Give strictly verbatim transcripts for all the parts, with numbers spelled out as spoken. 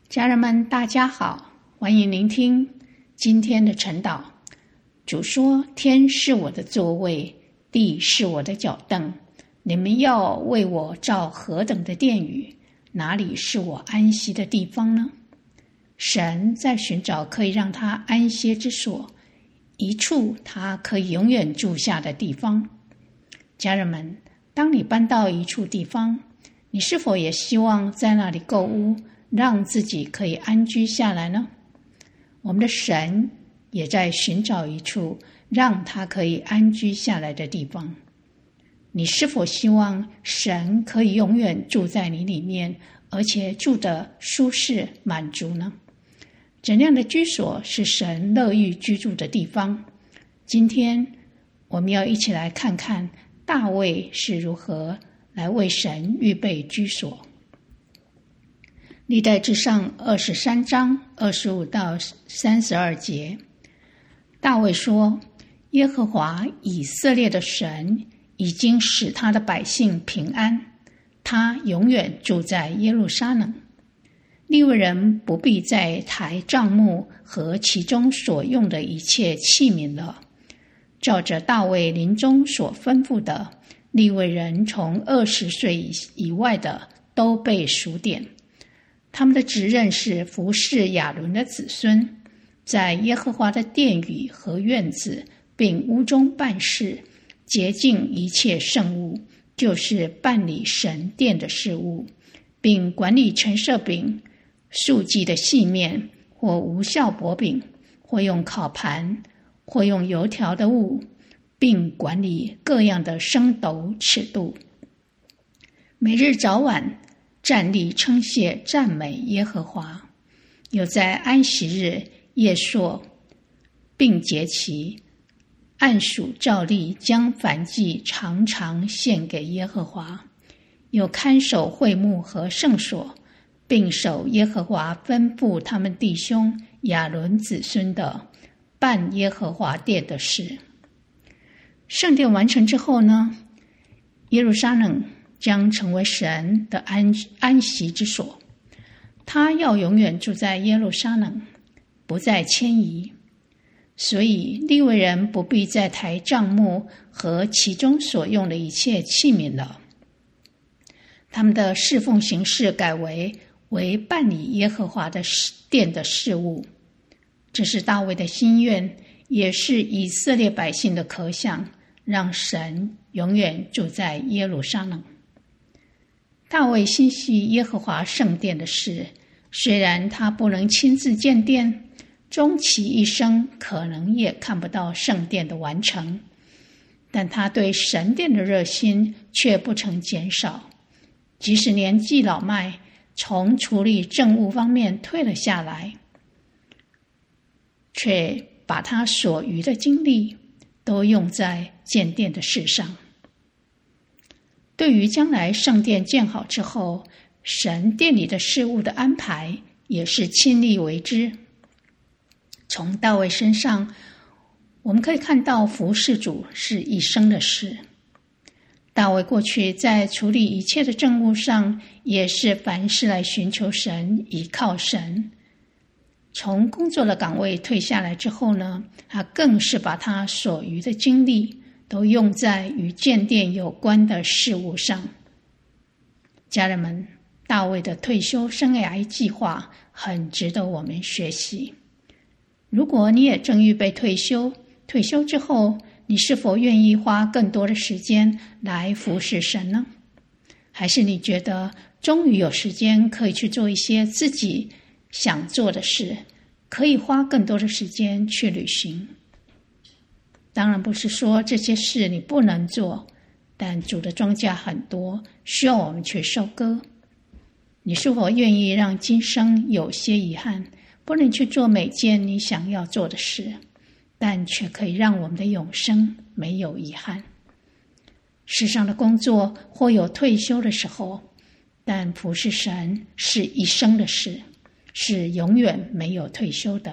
家人们，大家好，欢迎聆听今天的晨祷。主说：天是我的座位，地是我的脚凳，你们要为我造何等的殿宇，哪里是我安息的地方呢？神在寻找可以让他安歇之所，一处他可以永远住下的地方。家人们，当你搬到一处地方，你是否也希望在那里购屋，让自己可以安居下来呢？我们的神也在寻找一处让他可以安居下来的地方。你是否希望神可以永远住在你里面，而且住得舒适满足呢？怎样的居所是神乐意居住的地方？今天我们要一起来看看大卫是如何来为神预备居所。历代志上二十三章二十五到三十二节，大卫说：耶和华以色列的神已经使他的百姓平安，他永远住在耶路撒冷。利未人不必再抬帐幕和其中所用的一切器皿了。照着大卫临终所吩咐的，利未人从二十岁以外的都被数点。他们的职任是服侍亚伦的子孙，在耶和华的殿宇和院子并屋中办事，洁净一切圣物，就是办理神殿的事务，并管理陈设饼、素祭的细面或无酵薄饼，或用烤盘，或用油条的物，并管理各样的升斗尺度。每日早晚站立称谢赞美耶和华，又在安息日夜朔并节期按数照例将燔祭常常献给耶和华，又看守会幕和圣所，并守耶和华吩咐他们弟兄亚伦子孙的办耶和华殿的事。圣殿完成之后呢，耶路撒冷将成为神的 安, 安息之所，他要永远住在耶路撒冷，不再迁移。所以利未人不必再抬帐幕和其中所用的一切器皿了，他们的侍奉形式改为为办理耶和华的殿的事务。这是大卫的心愿，也是以色列百姓的渴想，让神永远住在耶路撒冷。大卫心系耶和华圣殿的事，虽然他不能亲自建殿，终其一生可能也看不到圣殿的完成，但他对神殿的热心却不曾减少。即使年纪老迈，从处理政务方面退了下来，却把他所余的精力都用在建殿的事上。对于将来圣殿建好之后，神殿里的事物的安排也是亲力为之。从大卫身上，我们可以看到服侍主是一生的事。大卫过去在处理一切的政务上，也是凡事来寻求神，依靠神。从工作的岗位退下来之后呢，他更是把他所余的精力都用在与建殿有关的事物上。家人们，大卫的退休生涯计划很值得我们学习。如果你也正预备退休，退休之后，你是否愿意花更多的时间来服侍神呢？还是你觉得终于有时间可以去做一些自己想做的事，可以花更多的时间去旅行？当然不是说这些事你不能做，但主的庄稼很多，需要我们去收割。你是否愿意让今生有些遗憾，不能去做每件你想要做的事，但却可以让我们的永生没有遗憾？世上的工作或有退休的时候，但服侍神是一生的事，是永远没有退休的。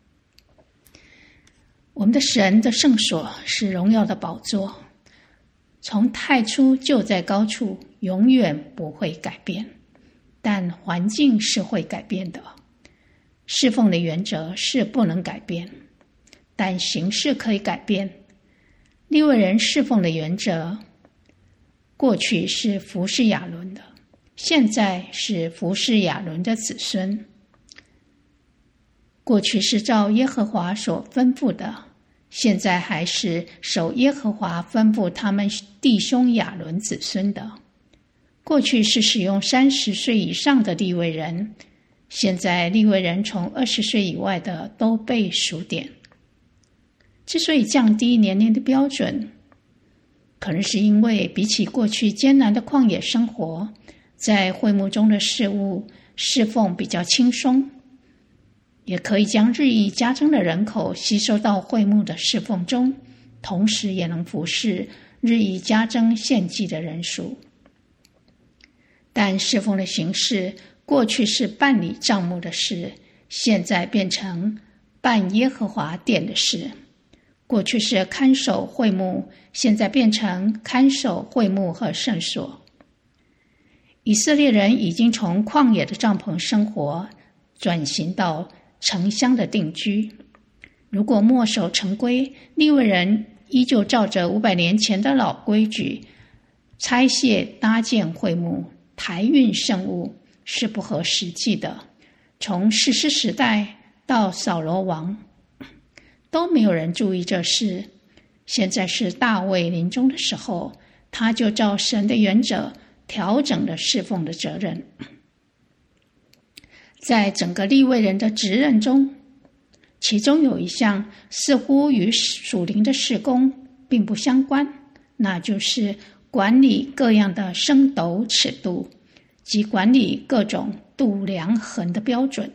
我们的神的圣所是荣耀的宝座，从太初就在高处，永远不会改变。但环境是会改变的， 侍奉的原则是不能改变，但形式可以改变。利未人侍奉的原则，过去是服侍亚伦的，现在是服侍亚伦的子孙。过去是照耶和华所吩咐的，现在还是守耶和华吩咐他们弟兄亚伦子孙的。过去是使用三十岁以上的利未人，现在利未人从二十岁以外的都被数点。之所以降低年龄的标准，可能是因为比起过去艰难的旷野生活，在会幕中的事务侍奉比较轻松，也可以将日益加增的人口吸收到会幕的侍奉中，同时也能服侍日益加增献祭的人数。但侍奉的形式，过去是办理帐幕的事，现在变成办耶和华殿的事。过去是看守会幕，现在变成看守会幕和圣所。以色列人已经从旷野的帐篷生活转型到城乡的定居。如果墨守成规，利未人依旧照着五百年前的老规矩拆卸搭建会幕、抬运圣物，是不合实际的。从士师时代到扫罗王，都没有人注意这事。现在是大卫临终的时候，他就照神的原则调整了侍奉的责任。在整个利未人的职任中，其中有一项似乎与属灵的事工并不相关，那就是管理各样的升斗尺度，及管理各种度量衡的标准。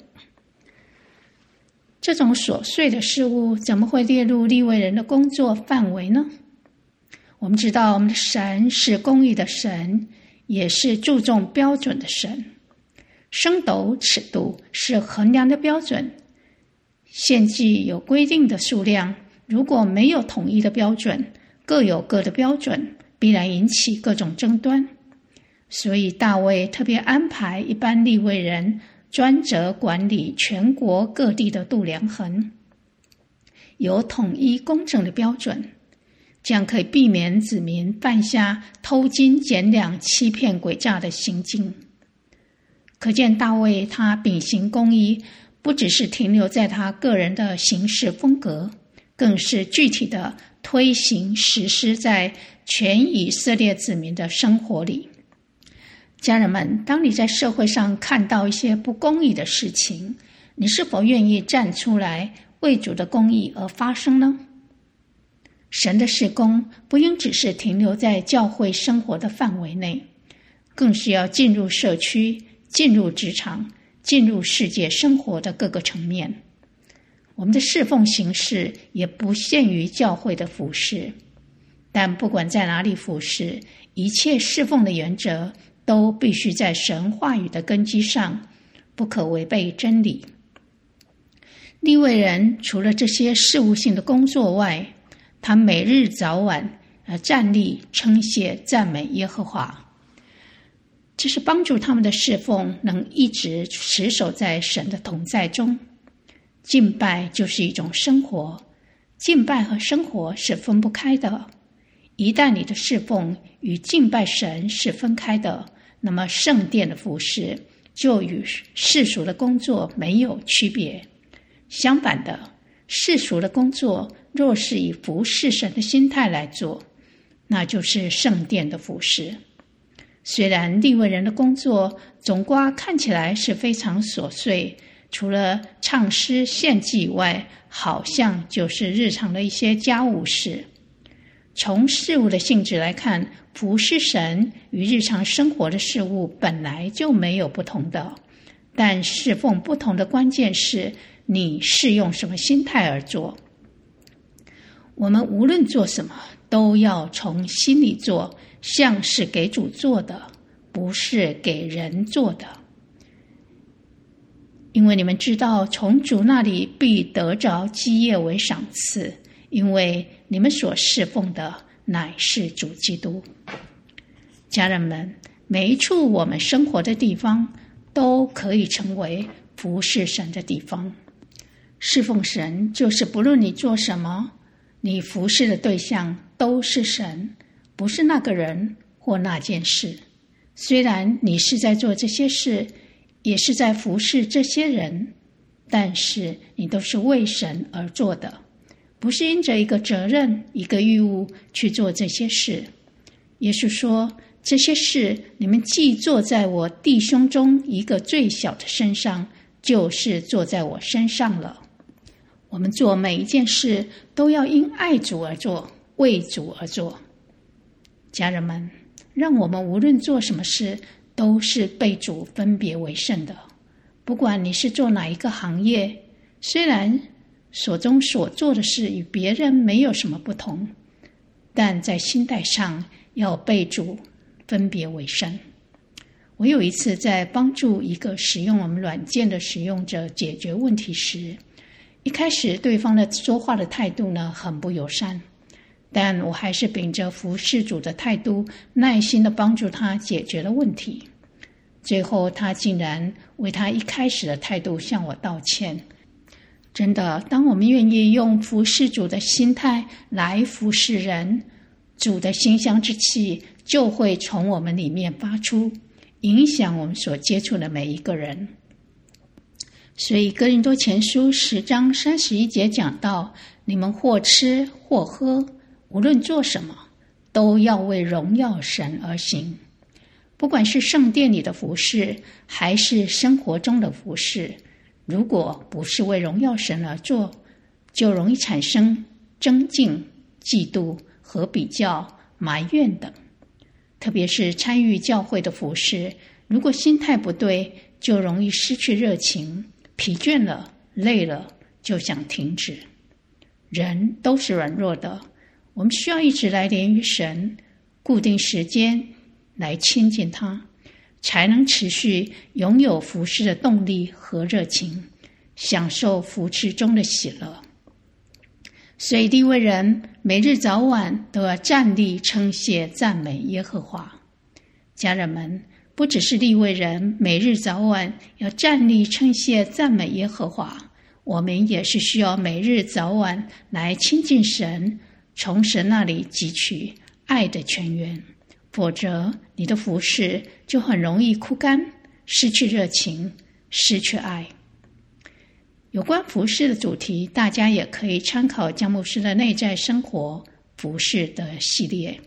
这种琐碎的事物怎么会列入利未人的工作范围呢？我们知道我们的神是公义的神，也是注重标准的神。升斗尺度是衡量的标准，献祭有规定的数量，如果没有统一的标准，各有各的标准，必然引起各种争端。所以大卫特别安排一般利未人专责管理全国各地的度量衡，有统一公正的标准，这样可以避免子民犯下偷斤减两、欺骗诡诈的行径。可见大卫他秉行公义，不只是停留在他个人的行事风格，更是具体的推行实施在全以色列子民的生活里。家人们，当你在社会上看到一些不公义的事情，你是否愿意站出来为主的公义而发声呢？神的事工不应只是停留在教会生活的范围内，更是要进入社区、进入职场、进入世界生活的各个层面。我们的侍奉形式也不限于教会的服事，但不管在哪里服事，一切侍奉的原则都必须在神话语的根基上，不可违背真理。利未人除了这些事务性的工作外，他每日早晚呃站立称谢赞美耶和华，这是帮助他们的侍奉能一直持守在神的同在中。敬拜就是一种生活，敬拜和生活是分不开的。一旦你的侍奉与敬拜神是分开的，那么圣殿的服事就与世俗的工作没有区别。相反的，世俗的工作若是以服事神的心态来做，那就是圣殿的服事。虽然利未人的工作总括看起来是非常琐碎，除了唱诗献祭以外，好像就是日常的一些家务事。从事物的性质来看，服事神与日常生活的事物本来就没有不同的，但侍奉不同的关键是你是用什么心态而做。我们无论做什么，都要从心里做，像是给主做的，不是给人做的。因为你们知道，从主那里必得着基业为赏赐，因为你们所侍奉的乃是主基督。家人们，每一处我们生活的地方都可以成为服服侍神的地方。侍奉神就是不论你做什么，你服侍的对象都是神，不是那个人或那件事。虽然你是在做这些事，也是在服侍这些人，但是你都是为神而做的，不是因着一个责任、一个义务去做这些事。耶稣说，这些事你们既做在我弟兄中一个最小的身上，就是做在我身上了。我们做每一件事都要因爱主而做，为主而做。家人们，让我们无论做什么事，都是被主分别为圣的。不管你是做哪一个行业，虽然所中所做的事与别人没有什么不同，但在心态上要被主分别为圣。我有一次在帮助一个使用我们软件的使用者解决问题时，一开始对方的说话的态度呢很不友善，但我还是秉着服侍主的态度，耐心地帮助他解决了问题。最后他竟然为他一开始的态度向我道歉。真的，当我们愿意用服侍主的心态来服侍人，主的馨香之气就会从我们里面发出，影响我们所接触的每一个人。所以哥林多前书十章三十一节讲到，你们或吃或喝，无论做什么，都要为荣耀神而行。不管是圣殿里的服事，还是生活中的服事，如果不是为荣耀神而做，就容易产生争竞、嫉妒和比较、埋怨等。特别是参与教会的服事，如果心态不对，就容易失去热情，疲倦了、累了，就想停止。人都是软弱的，我们需要一直来连于神，固定时间来亲近他，才能持续拥有服事的动力和热情，享受服事中的喜乐。所以利未人每日早晚都要站立称谢赞美耶和华。家人们，不只是利未人每日早晚要站立称谢赞美耶和华，我们也是需要每日早晚来亲近神，从神那里汲取爱的泉源，否则你的服事就很容易枯干，失去热情，失去爱。有关服事的主题，大家也可以参考江牧师的内在生活服事的系列。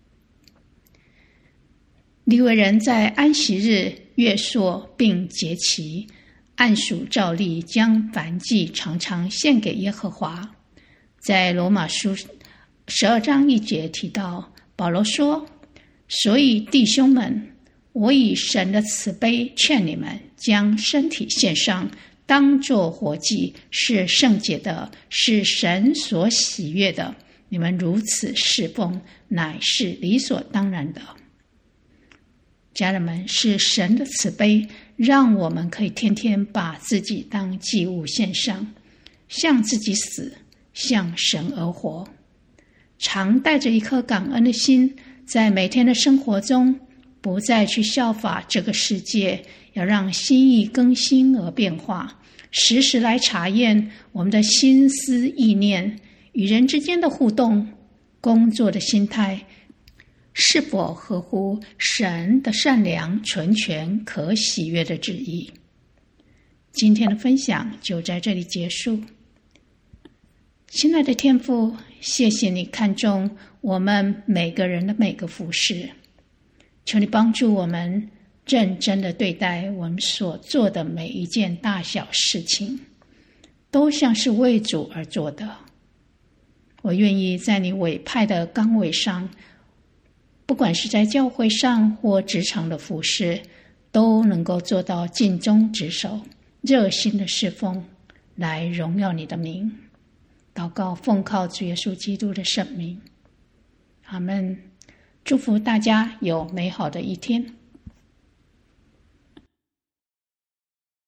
利未人在安息日、月朔并节期，按数照例将燔祭常常献给耶和华。在罗马书十二章一节提到，保罗说，所以弟兄们，我以神的慈悲劝你们，将身体献上，当作活祭，是圣洁的，是神所喜悦的。你们如此侍奉，乃是理所当然的。家人们，是神的慈悲，让我们可以天天把自己当祭物献上，向自己死，向神而活。常带着一颗感恩的心，在每天的生活中，不再去效法这个世界，要让心意更新而变化，时时来查验我们的心思意念，与人之间的互动，工作的心态，是否合乎神的善良、纯全、可喜悦的旨意。今天的分享就在这里结束。亲爱的天父，谢谢你看重我们每个人的每个服事，求你帮助我们认真的对待我们所做的每一件大小事情，都像是为主而做的。我愿意在你委派的岗位上，不管是在教会上或职场的服事，都能够做到尽忠职守，热心的侍奉，来荣耀你的名。祷告奉靠主耶稣基督的圣名，阿们。祝福大家有美好的一天。